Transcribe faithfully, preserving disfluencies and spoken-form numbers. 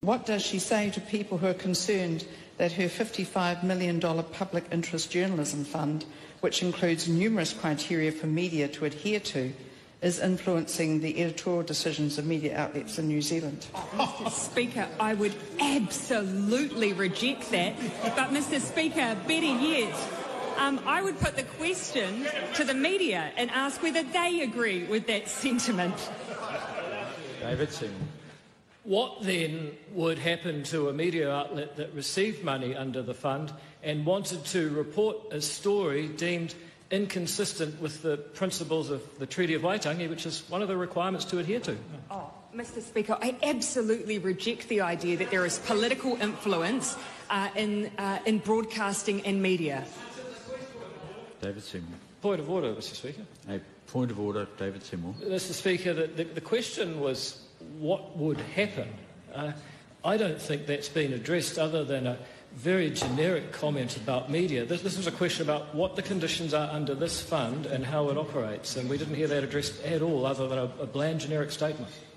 What does she say to people who are concerned that her fifty-five million dollars public interest journalism fund, which includes numerous criteria for media to adhere to, is influencing the editorial decisions of media outlets in New Zealand? Oh, Mister Speaker, I would absolutely reject that. But, Mister Speaker, better yet, um, I would put the question to the media and ask whether they agree with that sentiment. David Seymour. What then would happen to a media outlet that received money under the fund and wanted to report a story deemed inconsistent with the principles of the Treaty of Waitangi, which is one of the requirements to adhere to? Oh, Mister Speaker, I absolutely reject the idea that there is political influence uh, in, uh, in broadcasting and media. David Seymour. Point of order, Mister Speaker. A point of order, David Seymour. Mister Speaker, the, the, the question was what would happen. Uh, I don't think that's been addressed other than a very generic comment about media. This, this was a question about what the conditions are under this fund and how it operates, and we didn't hear that addressed at all other than a, a bland generic statement.